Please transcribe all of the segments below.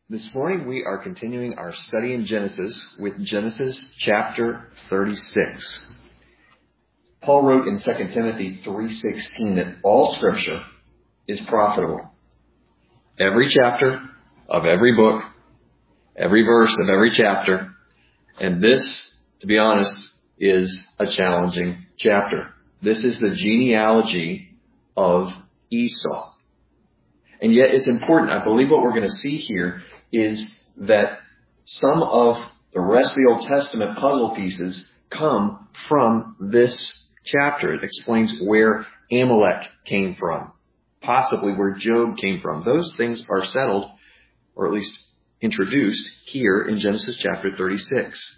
This morning we are continuing our study in Genesis with Genesis chapter 36. Paul wrote in 2 Timothy 3:16 that all Scripture is profitable. Every chapter of every book, every verse of every chapter, and this, to be honest, is a challenging chapter. This is the genealogy of Esau. And yet it's important. I believe what we're going to see here is that some of the rest of the Old Testament puzzle pieces come from this chapter. It explains where Amalek came from, possibly where Job came from. Those things are settled, or at least introduced, here in Genesis chapter 36.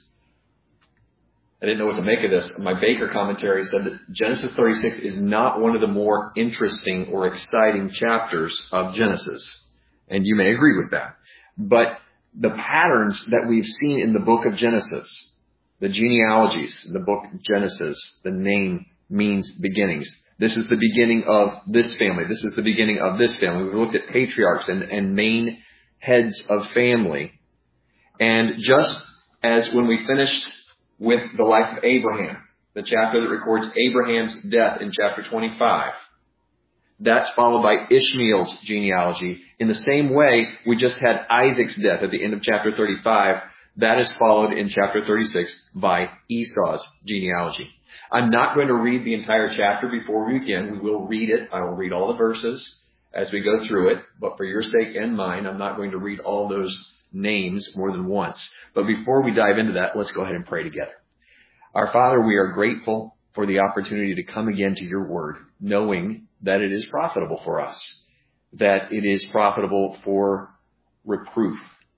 I didn't know what to make of this. My Baker commentary said that Genesis 36 is not one of the more interesting or exciting chapters of Genesis. And you may agree with that. But the patterns that we've seen in the book of Genesis, the genealogies in the book of Genesis, the name means beginnings. This is the beginning of this family. This is the beginning of this family. We've looked at patriarchs and main heads of family. And just as when we finished with the life of Abraham, the chapter that records Abraham's death in chapter 25, that's followed by Ishmael's genealogy. In the same way, we just had Isaac's death at the end of chapter 35. That is followed in chapter 36 by Esau's genealogy. I'm not going to read the entire chapter before we begin. We will read it. I will read all the verses as we go through it. But for your sake and mine, I'm not going to read all those names more than once. But before we dive into that, let's go ahead and pray together. Our Father, we are grateful for the opportunity to come again to your word, knowing that it is profitable for us, that it is profitable for reproof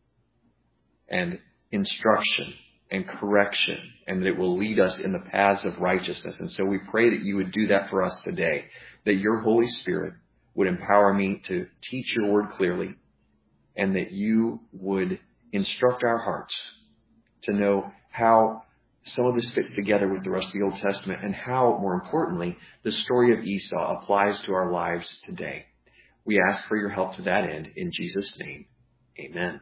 and instruction and correction, and that it will lead us in the paths of righteousness. And so we pray that you would do that for us today, that your Holy Spirit would empower me to teach your word clearly, and that you would instruct our hearts to know how some of this fits together with the rest of the Old Testament, and how, more importantly, the story of Esau applies to our lives today. We ask for your help to that end. In Jesus' name, amen.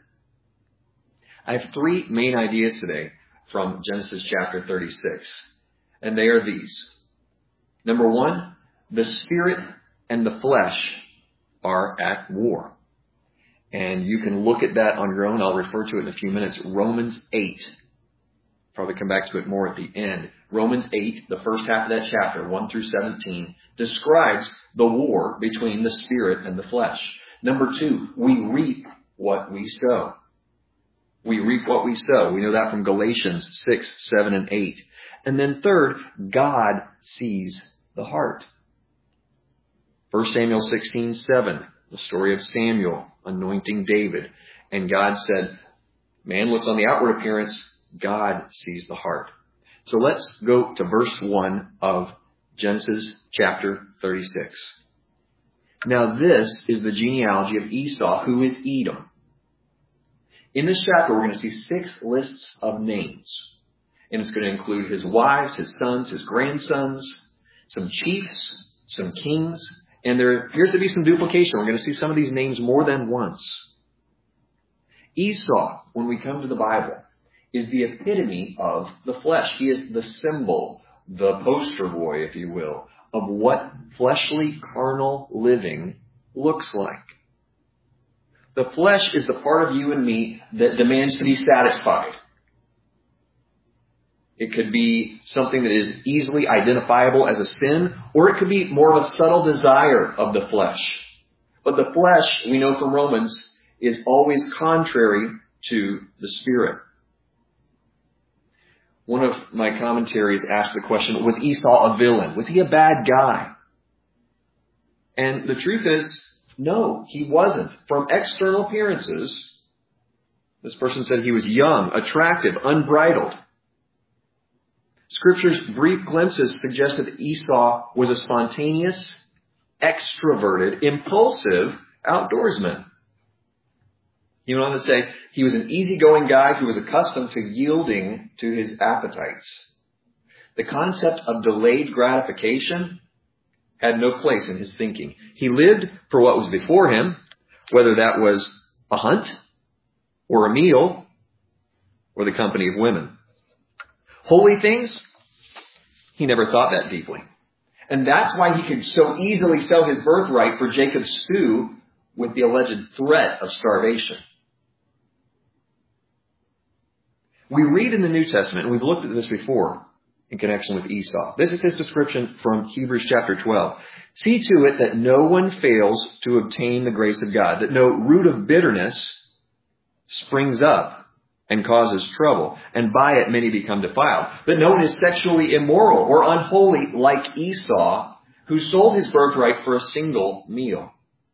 I have three main ideas today from Genesis chapter 36, and they are these. Number one, the spirit and the flesh are at war. And you can look at that on your own. I'll refer to it in a few minutes. Romans 8. Probably come back to it more at the end. Romans 8, the first half of that chapter, 1 through 17, describes the war between the spirit and the flesh. Number two, we reap what we sow. We reap what we sow. We know that from Galatians 6, 7, and 8. And then third, God sees the heart. 1 Samuel 16, 7, the story of Samuel anointing David. And God said, man looks on the outward appearance, God sees the heart. So let's go to verse 1 of Genesis chapter 36. Now this is the genealogy of Esau, who is Edom. In this chapter, we're going to see 6 lists of names. And it's going to include his wives, his sons, his grandsons, some chiefs, some kings. And there appears to be some duplication. We're going to see some of these names more than once. Esau, when we come to the Bible, is the epitome of the flesh. He is the symbol, the poster boy, if you will, of what fleshly, carnal living looks like. The flesh is the part of you and me that demands to be satisfied. It could be something that is easily identifiable as a sin, or it could be more of a subtle desire of the flesh. But the flesh, we know from Romans, is always contrary to the spirit. One of my commentaries asked the question, was Esau a villain? Was he a bad guy? And the truth is, no, he wasn't. From external appearances, this person said he was young, attractive, unbridled. Scripture's brief glimpses suggest that Esau was a spontaneous, extroverted, impulsive outdoorsman. He went on to say he was an easygoing guy who was accustomed to yielding to his appetites. The concept of delayed gratification had no place in his thinking. He lived for what was before him, whether that was a hunt, or a meal, or the company of women. Holy things, he never thought that deeply. And that's why he could so easily sell his birthright for Jacob's stew with the alleged threat of starvation. We read in the New Testament, and we've looked at this before in connection with Esau. This is his description from Hebrews chapter 12. See to it that no one fails to obtain the grace of God, that no root of bitterness springs up and causes trouble, and by it many become defiled. That no one is sexually immoral or unholy like Esau, who sold his birthright for a single meal.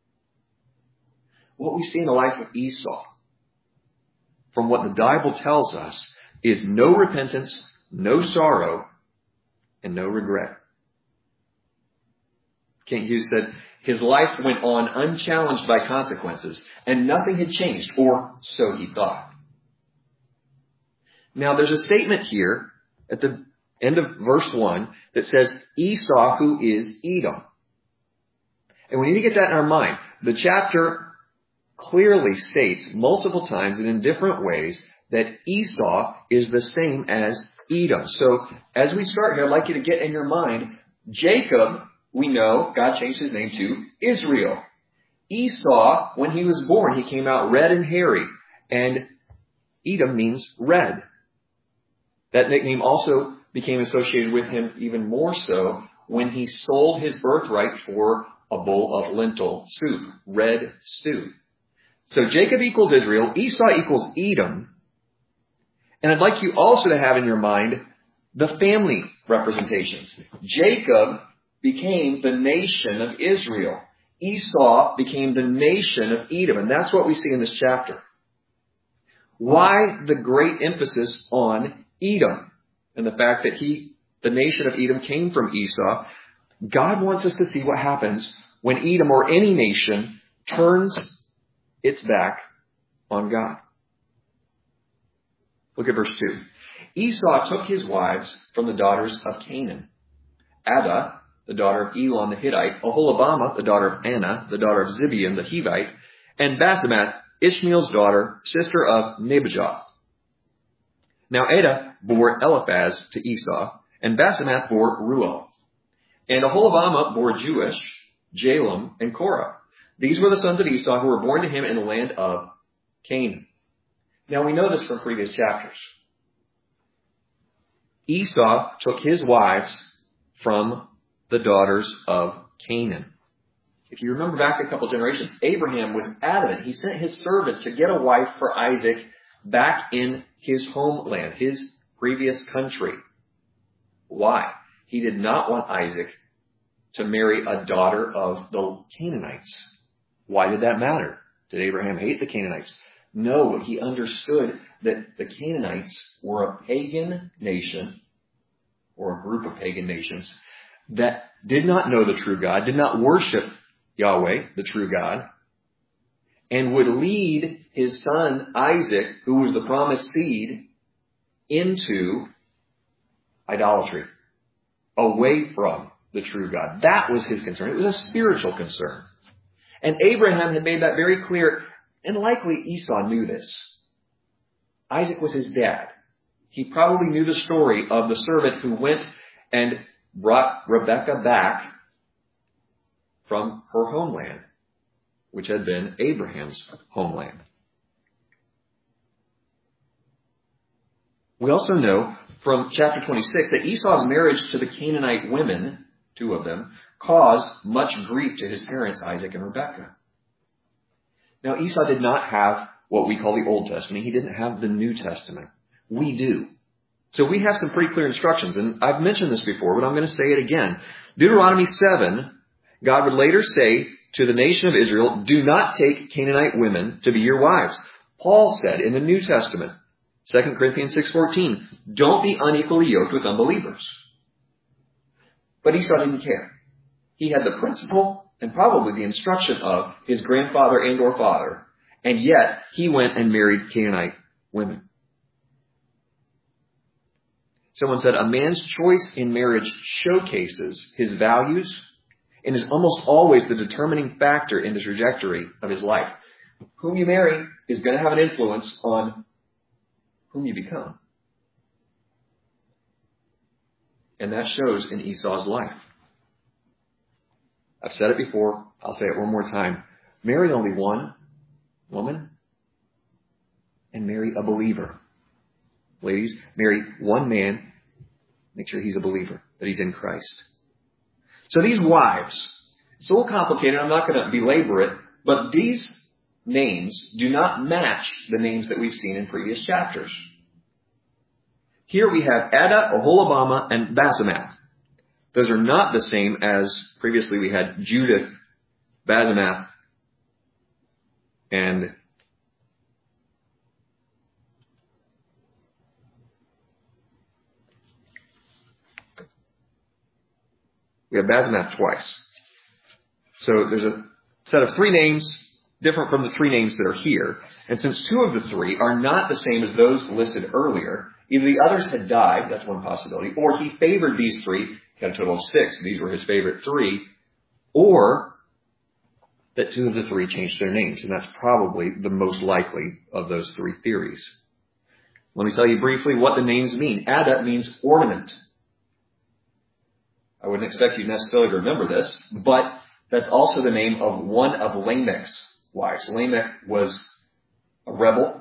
What we see in the life of Esau, from what the Bible tells us, is no repentance, no sorrow, and no regret. Kent Hughes said, his life went on unchallenged by consequences, and nothing had changed, or so he thought. Now, there's a statement here at the end of verse 1 that says, Esau, who is Edom. And we need to get that in our mind. The chapter clearly states multiple times and in different ways that Esau is the same as Edom. So as we start here, I'd like you to get in your mind, Jacob, we know God changed his name to Israel. Esau, when he was born, he came out red and hairy, and Edom means red. That nickname also became associated with him even more so when he sold his birthright for a bowl of lentil soup, red stew. So Jacob equals Israel, Esau equals Edom. And I'd like you also to have in your mind the family representations. Jacob became the nation of Israel. Esau became the nation of Edom. And that's what we see in this chapter. Why the great emphasis on Edom and the fact that the nation of Edom came from Esau? God wants us to see what happens when Edom or any nation turns its back on God. Look at verse 2. Esau took his wives from the daughters of Canaan. Adah, the daughter of Elon the Hittite, Oholibamah, the daughter of Anna, the daughter of Zibeon the Hivite, and Basemath, Ishmael's daughter, sister of Nebajoth. Now Adah bore Eliphaz to Esau, and Basemath bore Ruel. And Oholibamah bore Jeush, Jalem, and Korah. These were the sons of Esau who were born to him in the land of Canaan. Now we know this from previous chapters. Esau took his wives from the daughters of Canaan. If you remember back a couple generations, Abraham was adamant. He sent his servant to get a wife for Isaac back in his homeland, his previous country. Why? He did not want Isaac to marry a daughter of the Canaanites. Why did that matter? Did Abraham hate the Canaanites? No, he understood that the Canaanites were a pagan nation, or a group of pagan nations, that did not know the true God, did not worship Yahweh, the true God, and would lead his son Isaac, who was the promised seed, into idolatry, away from the true God. That was his concern. It was a spiritual concern. And Abraham had made that very clear, and likely Esau knew this. Isaac was his dad. He probably knew the story of the servant who went and brought Rebekah back from her homeland, which had been Abraham's homeland. We also know from chapter 26 that Esau's marriage to the Canaanite women, 2 of them, caused much grief to his parents, Isaac and Rebekah. Now, Esau did not have what we call the Old Testament. He didn't have the New Testament. We do. So we have some pretty clear instructions, and I've mentioned this before, but I'm going to say it again. Deuteronomy 7, God would later say to the nation of Israel, do not take Canaanite women to be your wives. Paul said in the New Testament, 2 Corinthians 6:14, don't be unequally yoked with unbelievers. But Esau didn't care. He had the principle and probably the instruction of his grandfather and or father, and yet he went and married Canaanite women. Someone said, a man's choice in marriage showcases his values and is almost always the determining factor in the trajectory of his life. Whom you marry is going to have an influence on whom you become. And that shows in Esau's life. I've said it before. I'll say it one more time. Marry only one woman and marry a believer. Ladies, marry one man. Make sure he's a believer, that he's in Christ. So these wives, it's a little complicated. I'm not going to belabor it, but these names do not match the names that we've seen in previous chapters. Here we have Adah, Oholibamah, and Basemath. Those are not the same as previously we had Judith, Basemath, and we have Basemath twice. So there's a set of three names different from the three names that are here. And since two of the three are not the same as those listed earlier, either the others had died, that's one possibility, or he favored these three, he had a total of 6, these were his favorite 3, or that 2 of the 3 changed their names, and that's probably the most likely of those 3 theories. Let me tell you briefly what the names mean. Adah means ornament. I wouldn't expect you necessarily to remember this, but that's also the name of one of Lamech's wives. Lamech was a rebel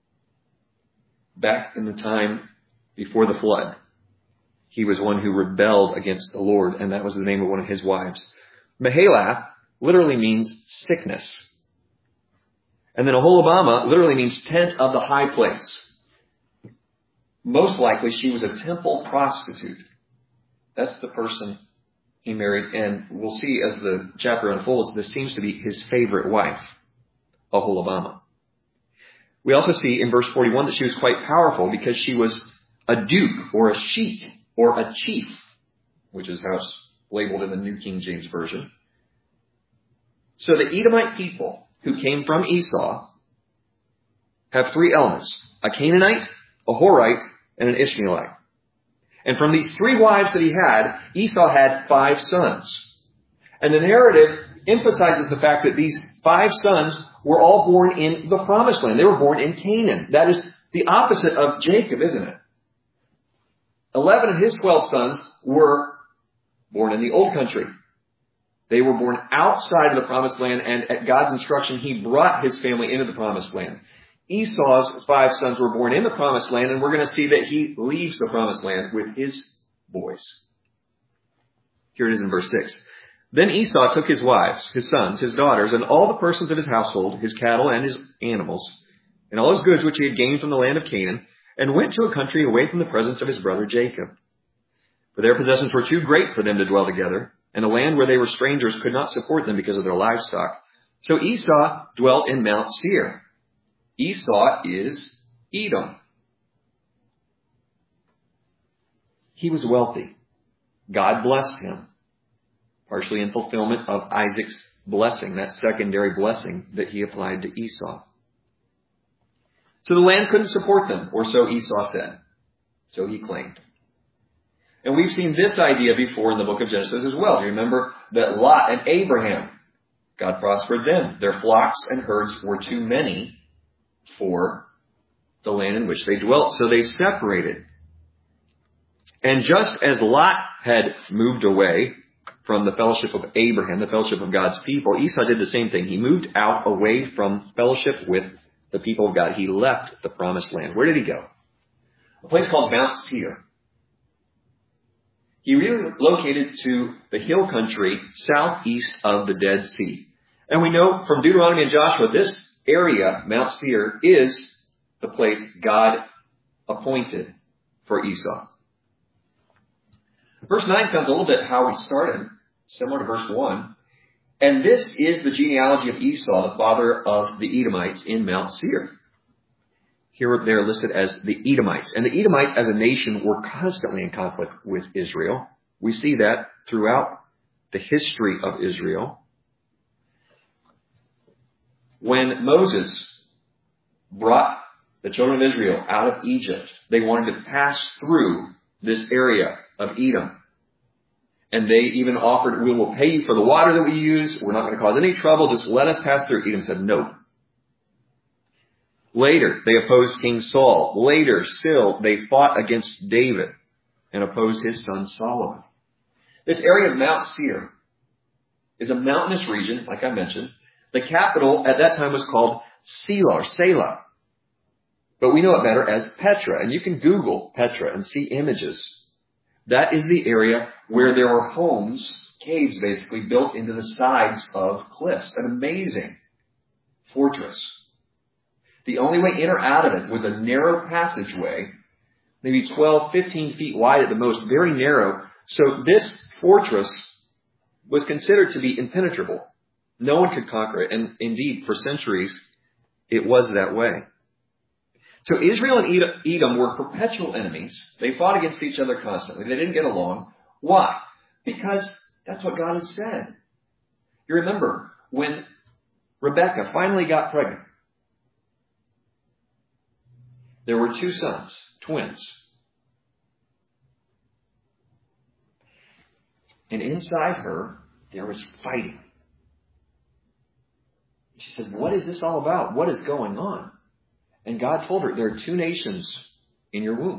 back in the time before the flood. He was one who rebelled against the Lord, and that was the name of one of his wives. Mahalath literally means sickness. And then Oholibamah literally means tent of the high place. Most likely she was a temple prostitute. That's the person he married, and we'll see as the chapter unfolds, this seems to be his favorite wife, Oholibamah. We also see in verse 41 that she was quite powerful because she was a duke or a sheik or a chief, which is how it's labeled in the New King James Version. So the Edomite people who came from Esau have 3 elements: a Canaanite, a Horite, and an Ishmaelite. And from these 3 wives that he had, Esau had 5 sons. And the narrative emphasizes the fact that these 5 sons were all born in the Promised Land. They were born in Canaan. That is the opposite of Jacob, isn't it? 11 of his 12 sons were born in the Old Country. They were born outside of the Promised Land, and at God's instruction, he brought his family into the Promised Land. Esau's 5 sons were born in the Promised Land, and we're going to see that he leaves the Promised Land with his boys. Here it is in verse 6. Then Esau took his wives, his sons, his daughters, and all the persons of his household, his cattle and his animals, and all his goods which he had gained from the land of Canaan, and went to a country away from the presence of his brother Jacob. For their possessions were too great for them to dwell together, and the land where they were strangers could not support them because of their livestock. So Esau dwelt in Mount Seir. Esau is Edom. He was wealthy. God blessed him, partially in fulfillment of Isaac's blessing, that secondary blessing that he applied to Esau. So the land couldn't support them, or so Esau said. So he claimed. And we've seen this idea before in the book of Genesis as well. Do you remember that Lot and Abraham, God prospered them. Their flocks and herds were too many for the land in which they dwelt. So they separated. And just as Lot had moved away from the fellowship of Abraham, the fellowship of God's people, Esau did the same thing. He moved out away from fellowship with the people of God. He left the promised land. Where did he go? A place called Mount Seir. He relocated to the hill country southeast of the Dead Sea. And we know from Deuteronomy and Joshua, this area, Mount Seir, is the place God appointed for Esau. Verse 9 sounds a little bit how we started, similar to verse 1. And this is the genealogy of Esau, the father of the Edomites in Mount Seir. Here they are listed as the Edomites. And the Edomites as a nation were constantly in conflict with Israel. We see that throughout the history of Israel. When Moses brought the children of Israel out of Egypt, they wanted to pass through this area of Edom. And they even offered, we will pay you for the water that we use. We're not going to cause any trouble. Just let us pass through. Edom said, no. Later, they opposed King Saul. Later, still, they fought against David and opposed his son Solomon. This area of Mount Seir is a mountainous region, like I mentioned. The capital at that time was called Selah. But we know it better as Petra. And you can Google Petra and see images. That is the area where there were homes, caves basically, built into the sides of cliffs. An amazing fortress. The only way in or out of it was a narrow passageway, maybe 12, 15 feet wide at the most, very narrow. So this fortress was considered to be impenetrable. No one could conquer it. And indeed, for centuries, it was that way. So Israel and Edom were perpetual enemies. They fought against each other constantly. They didn't get along. Why? Because that's what God had said. You remember when Rebekah finally got pregnant, there were 2 sons, twins. And inside her, there was fighting. She said, what is this all about? What is going on? And God told her, there are 2 nations in your womb.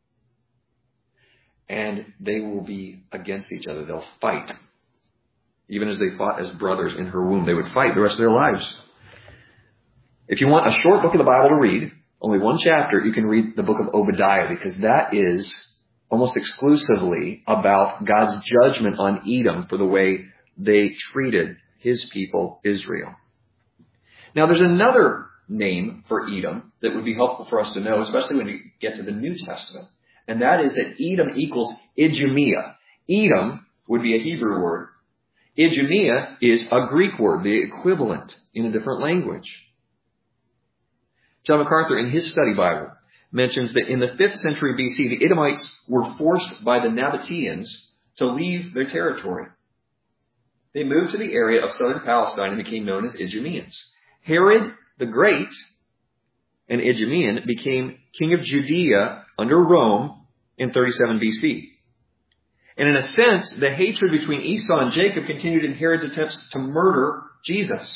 And they will be against each other. They'll fight. Even as they fought as brothers in her womb, they would fight the rest of their lives. If you want a short book of the Bible to read, only 1 chapter, you can read the book of Obadiah, because that is almost exclusively about God's judgment on Edom for the way they treated his people, Israel. Now, there's another name for Edom that would be helpful for us to know, especially when we get to the New Testament. And that is that Edom equals Idumea. Edom would be a Hebrew word. Idumea is a Greek word, the equivalent in a different language. John MacArthur, in his study Bible, mentions that in the 5th century BC, the Edomites were forced by the Nabateans to leave their territory. They moved to the area of southern Palestine and became known as Idumeans. Herod the Great, an Idumean, became king of Judea under Rome in 37 BC. And in a sense, the hatred between Esau and Jacob continued in Herod's attempts to murder Jesus.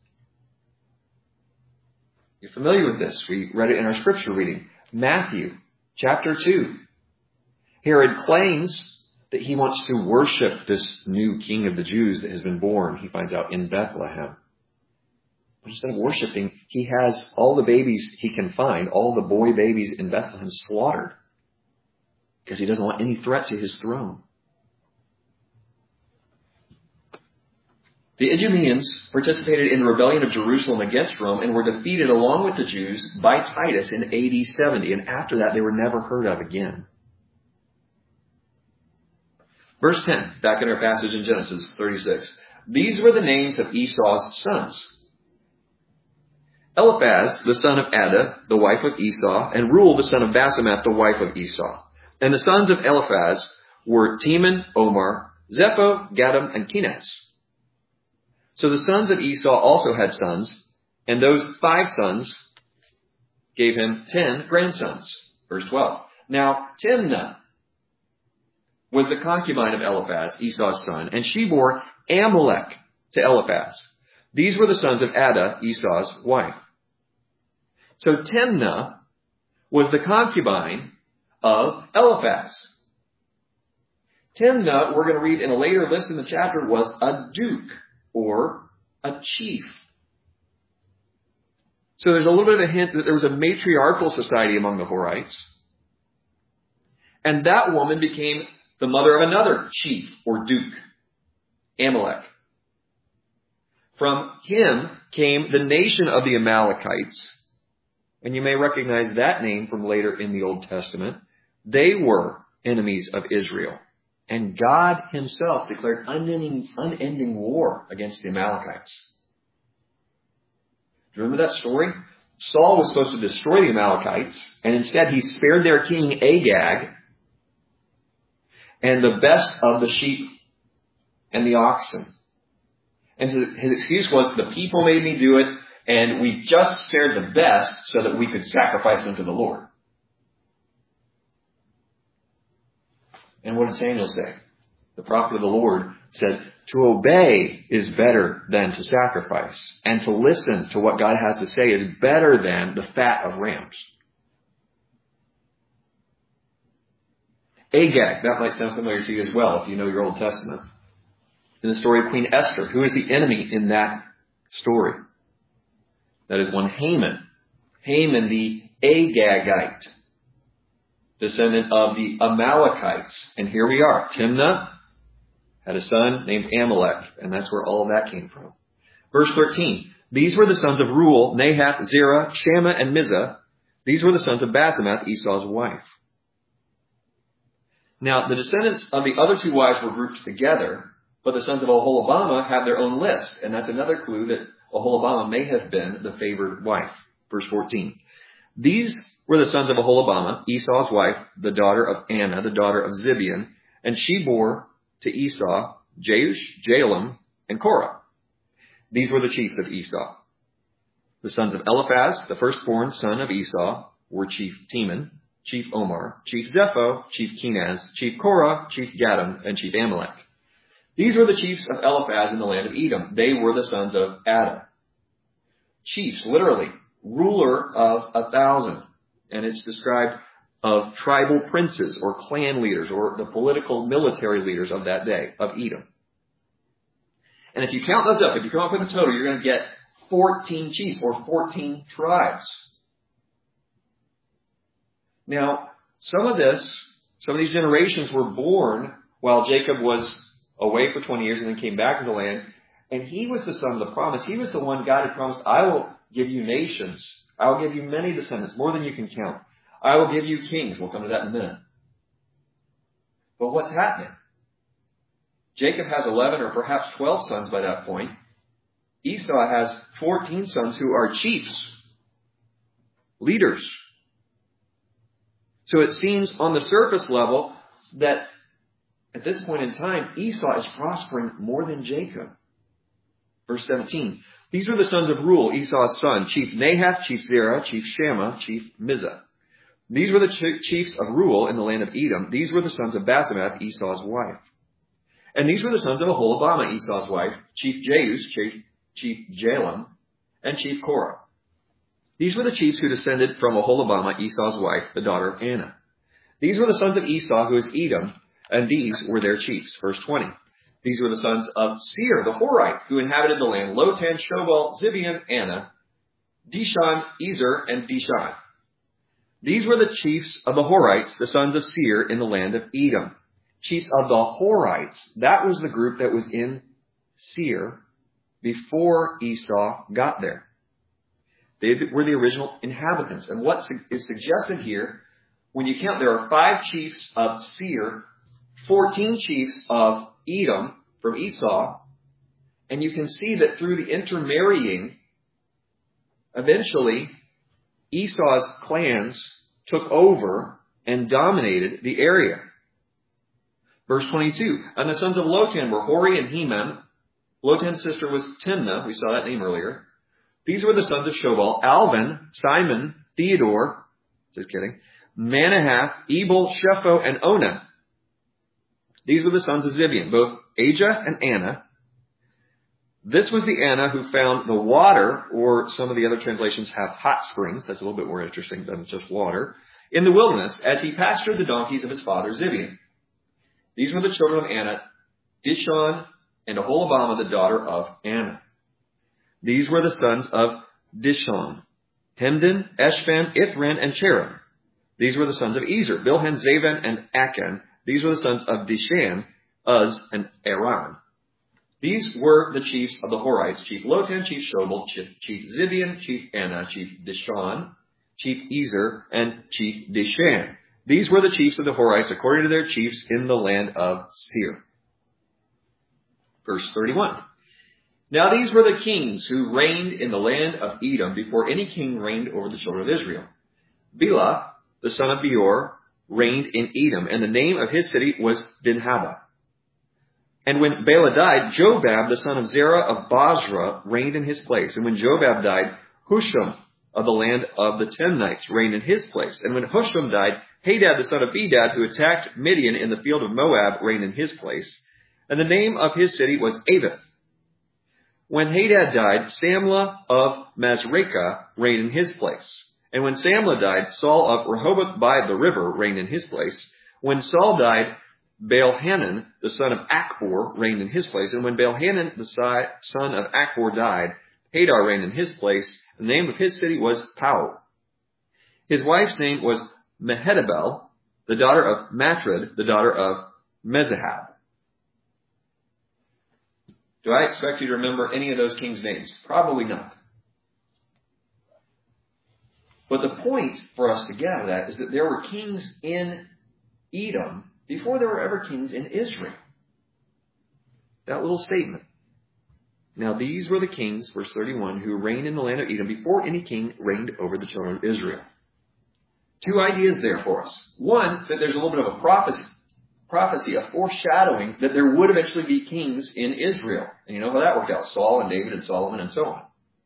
You're familiar with this. We read it in our scripture reading. Matthew chapter 2. Herod claims that he wants to worship this new king of the Jews that has been born, he finds out, in Bethlehem. But instead of worshiping, he has all the babies he can find, all the boy babies in Bethlehem, slaughtered because he doesn't want any threat to his throne. The Idumeans participated in the rebellion of Jerusalem against Rome and were defeated along with the Jews by Titus in AD 70. And after that, they were never heard of again. Verse 10, back in our passage in Genesis 36. These were the names of Esau's sons. Eliphaz, the son of Ada, the wife of Esau, and Reuel, the son of Basemath, the wife of Esau. And the sons of Eliphaz were Teman, Omar, Zepho, Gatam, and Kenaz. So the sons of Esau also had sons, and those 5 sons gave him 10 grandsons. Verse 12. Now, Timnah was the concubine of Eliphaz, Esau's son, and she bore Amalek to Eliphaz. These were the sons of Ada, Esau's wife. So Timnah was the concubine of Eliphaz. Timnah, we're going to read in a later list in the chapter, was a duke or a chief. So there's a little bit of a hint that there was a matriarchal society among the Horites. And that woman became the mother of another chief or duke, Amalek. From him came the nation of the Amalekites. And you may recognize that name from later in the Old Testament. They were enemies of Israel. And God himself declared unending war against the Amalekites. Do you remember that story? Saul was supposed to destroy the Amalekites, and instead he spared their king Agag and the best of the sheep and the oxen. And so his excuse was, the people made me do it, and we just spared the best so that we could sacrifice them to the Lord. And what did Samuel say? The prophet of the Lord said, To obey is better than to sacrifice, and to listen to what God has to say is better than the fat of rams. Agag, that might sound familiar to you as well if you know your Old Testament. In the story of Queen Esther, who is the enemy in that story? That is one Haman. Haman the Agagite, descendant of the Amalekites. And here we are. Timnah had a son named Amalek, and that's where all of that came from. Verse 13. These were the sons of Reuel, Nahath, Zerah, Shammah, and Mizah. These were the sons of Basemath, Esau's wife. Now, the descendants of the other two wives were grouped together, but the sons of Oholibamah have their own list, and that's another clue that Oholibamah may have been the favored wife. Verse 14. These were the sons of Oholibamah, Esau's wife, the daughter of Anna, the daughter of Zibeon, and she bore to Esau Jeush, Jalem, and Korah. These were the chiefs of Esau. The sons of Eliphaz, the firstborn son of Esau, were Chief Teman, Chief Omar, Chief Zepho, Chief Kenaz, Chief Korah, Chief Gatam, and Chief Amalek. These were the chiefs of Eliphaz in the land of Edom. They were the sons of Ada. Chiefs, literally, ruler of 1,000. And it's described of tribal princes or clan leaders or the political military leaders of that day, of Edom. And if you count those up, if you come up with a total, you're going to get 14 chiefs or 14 tribes. Now, some of these generations were born while Jacob was away for 20 years and then came back to the land. And he was the son of the promise. He was the one God had promised, I will give you nations. I will give you many descendants, more than you can count. I will give you kings. We'll come to that in a minute. But what's happening? Jacob has 11 or perhaps 12 sons by that point. Esau has 14 sons who are chiefs, leaders. So it seems on the surface level that at this point in time, Esau is prospering more than Jacob. Verse 17. These were the sons of Reuel, Esau's son, Chief Nahath, Chief Zerah, Chief Shammah, Chief Mizah. These were the chiefs of Reuel in the land of Edom. These were the sons of Basemath, Esau's wife. And these were the sons of Oholibamah, Esau's wife, Chief Jeush, Chief Jalem, and Chief Korah. These were the chiefs who descended from Oholibamah, Esau's wife, the daughter of Anna. These were the sons of Esau, who is Edom, and these were their chiefs. Verse 20. These were the sons of Seir, the Horite, who inhabited the land, Lotan, Shobal, Zibeon, Anna, Dishon, Ezer, and Dishan. These were the chiefs of the Horites, the sons of Seir, in the land of Edom. Chiefs of the Horites, that was the group that was in Seir before Esau got there. They were the original inhabitants. And what is suggested here, when you count, there are 5 chiefs of Seir, 14 chiefs of Edom from Esau, and you can see that through the intermarrying, eventually Esau's clans took over and dominated the area. Verse 22, and the sons of Lotan were Hori and Hemam. Lotan's sister was Timnah. We saw that name earlier. These were the sons of Shobal, Alvan, Simon, Theodore, just kidding, Manahath, Ebal, Shepho, and Onah. These were the sons of Zibeon, both Ajah and Anna. This was the Anna who found the water, or some of the other translations have hot springs. That's a little bit more interesting than just water. In the wilderness, as he pastured the donkeys of his father Zibeon. These were the children of Anna, Dishon, and Oholibamah, the daughter of Anna. These were the sons of Dishon, Hemdan, Eshban, Ithran, and Cherem. These were the sons of Ezer, Bilhan, Zavan, and Achan. These were the sons of Dishan, Uz, and Aram. These were the chiefs of the Horites, Chief Lotan, Chief Shobal, Chief Zibeon, Chief Anna, Chief Dishon, Chief Ezer, and Chief Dishan. These were the chiefs of the Horites according to their chiefs in the land of Seir. Verse 31. Now these were the kings who reigned in the land of Edom before any king reigned over the children of Israel. Bela, the son of Beor, reigned in Edom, and the name of his city was Dinhabah. And when Bela died, Jobab, the son of Zerah of Basra, reigned in his place. And when Jobab died, Husham of the land of the Temnites reigned in his place. And when Husham died, Hadad, the son of Bedad, who attacked Midian in the field of Moab, reigned in his place. And the name of his city was Avith. When Hadad died, Samlah of Masrekah reigned in his place. And when Samlah died, Saul of Rehoboth by the river reigned in his place. When Saul died, Baal-Hanan, the son of Achbor, reigned in his place. And when Baal-Hanan, the son of Achbor, died, Hadar reigned in his place. The name of his city was Pau. His wife's name was Mehetabel, the daughter of Matred, the daughter of Mezahab. Do I expect you to remember any of those kings' names? Probably not. But the point for us to get out of that is that there were kings in Edom before there were ever kings in Israel. That little statement. Now these were the kings, verse 31, who reigned in the land of Edom before any king reigned over the children of Israel. Two ideas there for us. One, that there's a little bit of a prophecy, a foreshadowing that there would eventually be kings in Israel. And you know how that worked out. Saul and David and Solomon and so on.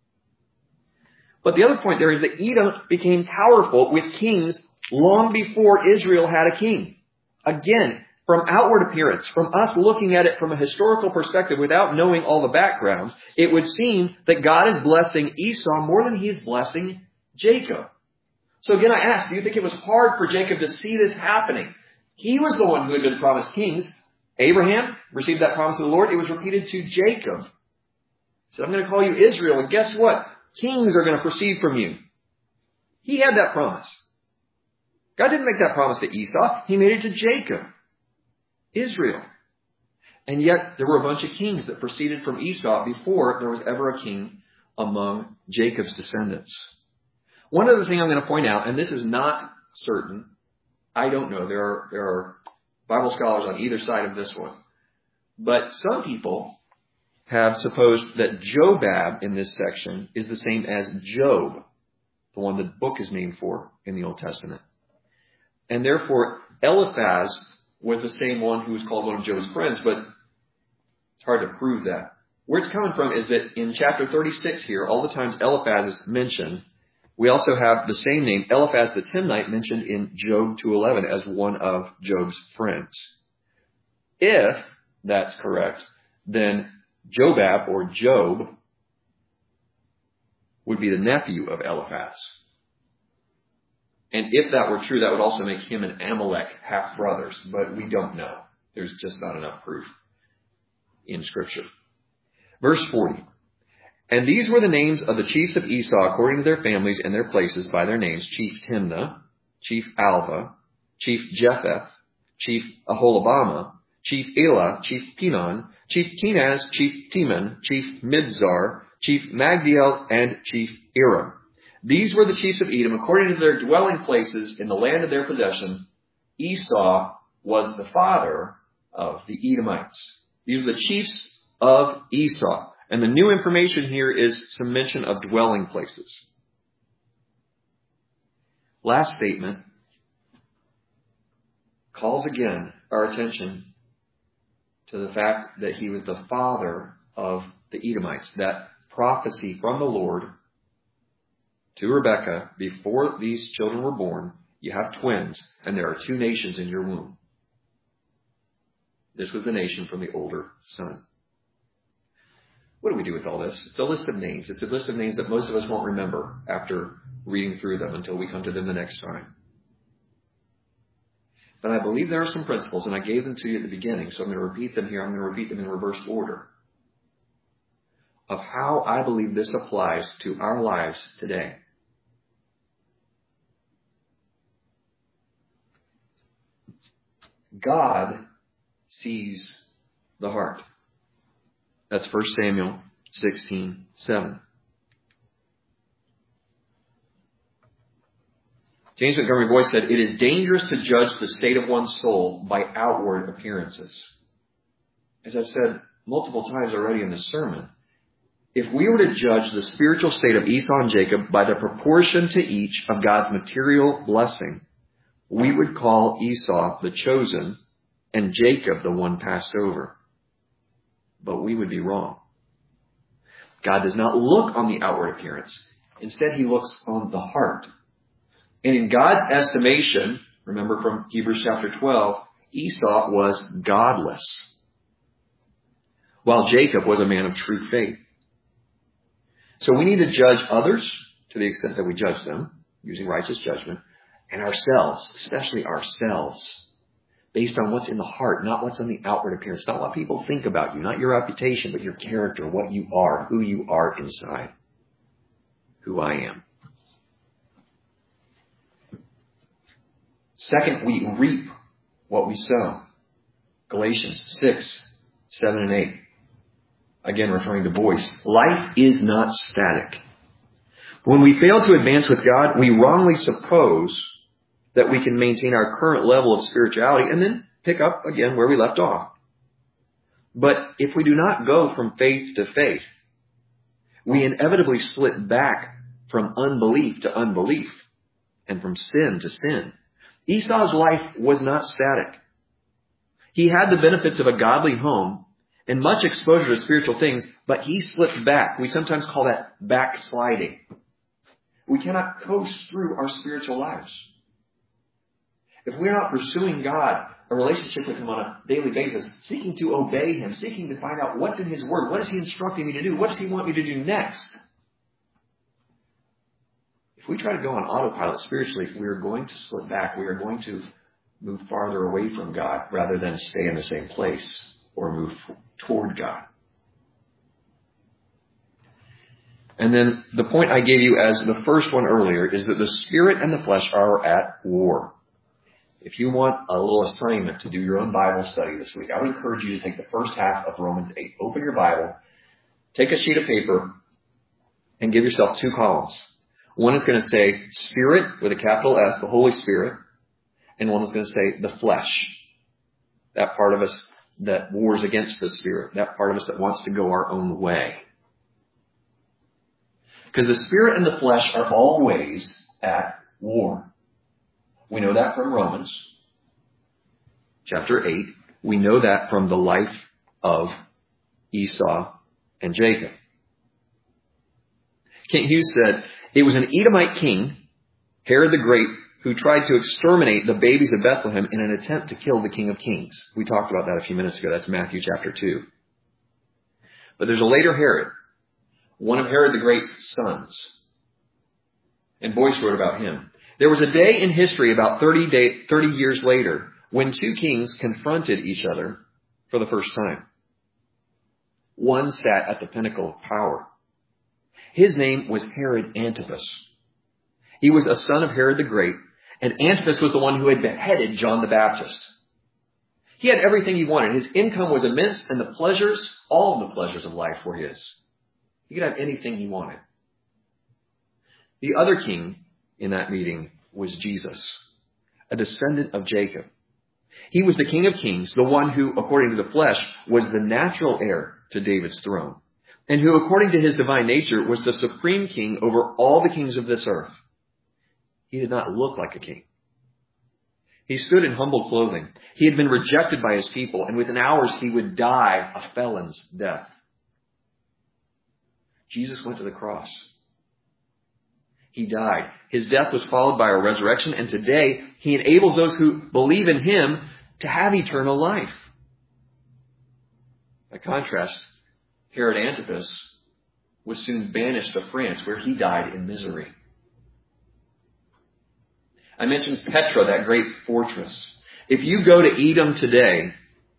But the other point there is that Edom became powerful with kings long before Israel had a king. Again, from outward appearance, from us looking at it from a historical perspective without knowing all the background, it would seem that God is blessing Esau more than he is blessing Jacob. So again, I ask, do you think it was hard for Jacob to see this happening? He was the one who had been promised kings. Abraham received that promise of the Lord. It was repeated to Jacob. He said, I'm going to call you Israel. And guess what? Kings are going to proceed from you. He had that promise. God didn't make that promise to Esau. He made it to Jacob. Israel. And yet there were a bunch of kings that proceeded from Esau before there was ever a king among Jacob's descendants. One other thing I'm going to point out, and this is not certain, I don't know. There are Bible scholars on either side of this one. But some people have supposed that Jobab in this section is the same as Job, the one the book is named for in the Old Testament. And therefore, Eliphaz was the same one who was called one of Job's friends, but it's hard to prove that. Where it's coming from is that in chapter 36 here, all the times Eliphaz is mentioned, we also have the same name, Eliphaz the Timnite, mentioned in Job 2:11 as one of Job's friends. If that's correct, then Jobab or Job would be the nephew of Eliphaz. And if that were true, that would also make him and Amalek half-brothers, but we don't know. There's just not enough proof in Scripture. Verse 40. And these were the names of the chiefs of Esau according to their families and their places by their names: Chief Timnah, Chief Alva, Chief Jephthah, Chief Aholibamah, Chief Elah, Chief Pinon, Chief Kenaz, Chief Teman, Chief Mibzar, Chief Magdiel, and Chief Iram. These were the chiefs of Edom according to their dwelling places in the land of their possession. Esau was the father of the Edomites. These are the chiefs of Esau. And the new information here is some mention of dwelling places. Last statement calls again our attention to the fact that he was the father of the Edomites. That prophecy from the Lord to Rebekah before these children were born: you have twins, and there are two nations in your womb. This was the nation from the older son. What do we do with all this? It's a list of names. It's a list of names that most of us won't remember after reading through them until we come to them the next time. But I believe there are some principles, and I gave them to you at the beginning, so I'm going to repeat them here. I'm going to repeat them in reverse order of how I believe this applies to our lives today. God sees the heart. That's 1 Samuel 16:7. James Montgomery Boyce said, "It is dangerous to judge the state of one's soul by outward appearances." As I've said multiple times already in this sermon, if we were to judge the spiritual state of Esau and Jacob by the proportion to each of God's material blessing, we would call Esau the chosen and Jacob the one passed over. But we would be wrong. God does not look on the outward appearance. Instead, he looks on the heart. And in God's estimation, remember from Hebrews chapter 12, Esau was godless. while Jacob was a man of true faith. So we need to judge others to the extent that we judge them, using righteous judgment, and ourselves, especially ourselves, based on what's in the heart, not what's on the outward appearance, not what people think about you, not your reputation, but your character, what you are, who you are inside, who I am. Second, we reap what we sow. Galatians 6, 7, and 8. Again, referring to boys. Life is not static. When we fail to advance with God, we wrongly suppose that we can maintain our current level of spirituality and then pick up again where we left off. But if we do not go from faith to faith, we inevitably slip back from unbelief to unbelief and from sin to sin. Esau's life was not static. He had the benefits of a godly home and much exposure to spiritual things, but he slipped back. We sometimes call that backsliding. We cannot coast through our spiritual lives. If we're not pursuing God, a relationship with Him on a daily basis, seeking to obey Him, seeking to find out what's in His Word, what is He instructing me to do, what does He want me to do next? If we try to go on autopilot spiritually, we are going to slip back. We are going to move farther away from God rather than stay in the same place or move toward God. And then the point I gave you as the first one earlier is that the spirit and the flesh are at war. If you want a little assignment to do your own Bible study this week, I would encourage you to take the first half of Romans 8. Open your Bible, take a sheet of paper, and give yourself two columns. One is going to say Spirit with a capital S, the Holy Spirit, and one is going to say the flesh, that part of us that wars against the Spirit, that part of us that wants to go our own way. Because the Spirit and the flesh are always at war. We know that from Romans chapter 8. We know that from the life of Esau and Jacob. Kent Hughes said, it was an Edomite king, Herod the Great, who tried to exterminate the babies of Bethlehem in an attempt to kill the King of Kings. We talked about that a few minutes ago. That's Matthew chapter 2. But there's a later Herod, one of Herod the Great's sons. And Boyce wrote about him. There was a day in history about 30 years later when two kings confronted each other for the first time. One sat at the pinnacle of power. His name was Herod Antipas. He was a son of Herod the Great, and Antipas was the one who had beheaded John the Baptist. He had everything he wanted. His income was immense, and the pleasures, all of the pleasures of life were his. He could have anything he wanted. The other king in that meeting was Jesus, a descendant of Jacob. He was the King of Kings, the one who, according to the flesh, was the natural heir to David's throne, and who, according to his divine nature, was the supreme king over all the kings of this earth. He did not look like a king. He stood in humble clothing. He had been rejected by his people, and within hours he would die a felon's death. Jesus went to the cross. He died. His death was followed by a resurrection, and today he enables those who believe in him to have eternal life. By contrast, Herod Antipas was soon banished to France, where he died in misery. I mentioned Petra, that great fortress. If you go to Edom today,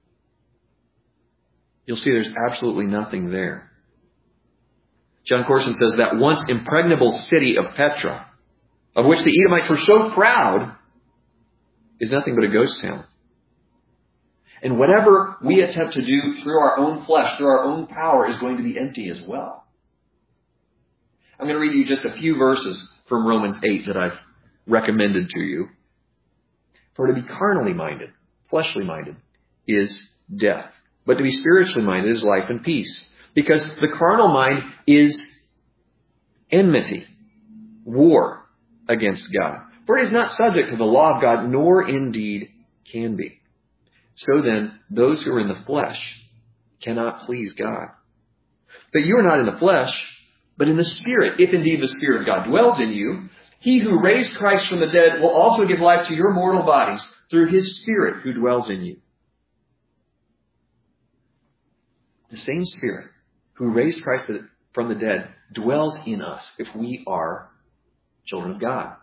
you'll see there's absolutely nothing there. John Corson says that once impregnable city of Petra, of which the Edomites were so proud, is nothing but a ghost town. And whatever we attempt to do through our own flesh, through our own power, is going to be empty as well. I'm going to read you just a few verses from Romans 8 that I've recommended to you. For to be carnally minded, fleshly minded, is death. But to be spiritually minded is life and peace. Because the carnal mind is enmity, war against God. For it is not subject to the law of God, nor indeed can be. So then, those who are in the flesh cannot please God. But you are not in the flesh, but in the Spirit, if indeed the Spirit of God dwells in you. He who raised Christ from the dead will also give life to your mortal bodies through His Spirit who dwells in you. The same Spirit who raised Christ from the dead dwells in us if we are children of God.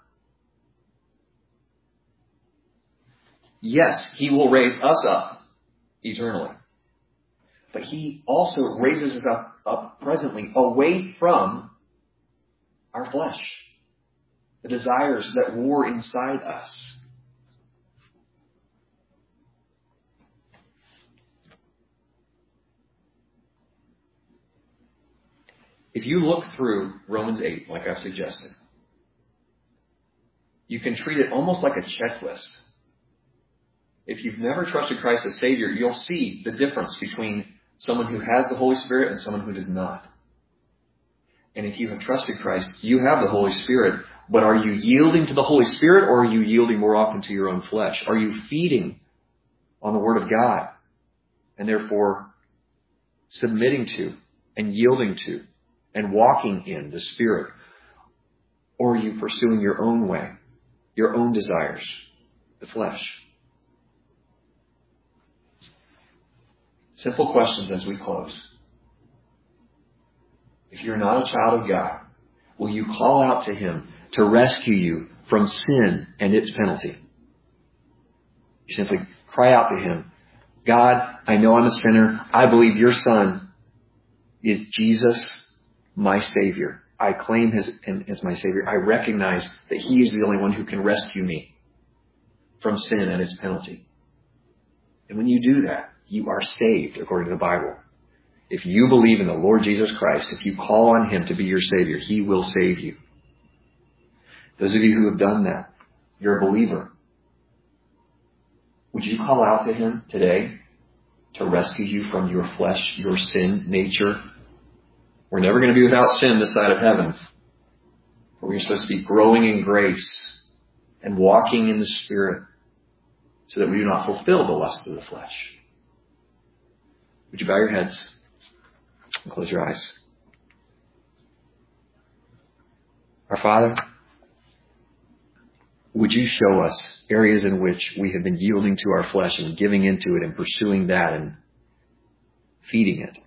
Yes, He will raise us up eternally. But He also raises us up presently away from our flesh, the desires that war inside us. If you look through Romans 8, like I've suggested, you can treat it almost like a checklist. If you've never trusted Christ as Savior, you'll see the difference between someone who has the Holy Spirit and someone who does not. And if you have trusted Christ, you have the Holy Spirit. But are you yielding to the Holy Spirit, or are you yielding more often to your own flesh? Are you feeding on the Word of God and therefore submitting to and yielding to and walking in the Spirit? Or are you pursuing your own way, your own desires, the flesh? Simple questions as we close. If you're not a child of God, will you call out to Him to rescue you from sin and its penalty? You simply cry out to Him, God, I know I'm a sinner. I believe your Son is Jesus, my Savior. I claim Him as my Savior. I recognize that He is the only one who can rescue me from sin and its penalty. And when you do that, you are saved according to the Bible. If you believe in the Lord Jesus Christ, if you call on Him to be your Savior, He will save you. Those of you who have done that, you're a believer. Would you call out to Him today to rescue you from your flesh, your sin nature? We're never going to be without sin this side of heaven. But we're supposed to be growing in grace and walking in the Spirit so that we do not fulfill the lust of the flesh. Would you bow your heads and close your eyes? Our Father, would you show us areas in which we have been yielding to our flesh and giving into it and pursuing that and feeding it?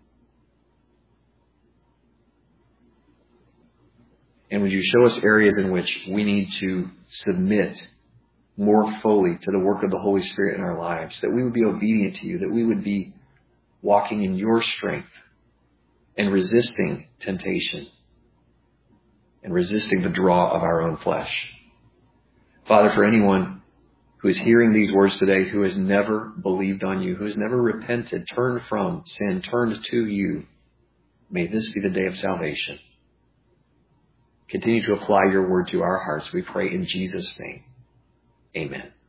And would you show us areas in which we need to submit more fully to the work of the Holy Spirit in our lives, that we would be obedient to you, that we would be walking in your strength and resisting temptation and resisting the draw of our own flesh. Father, for anyone who is hearing these words today, who has never believed on you, who has never repented, turned from sin, turned to you, may this be the day of salvation. Continue to apply your word to our hearts. We pray in Jesus' name. Amen.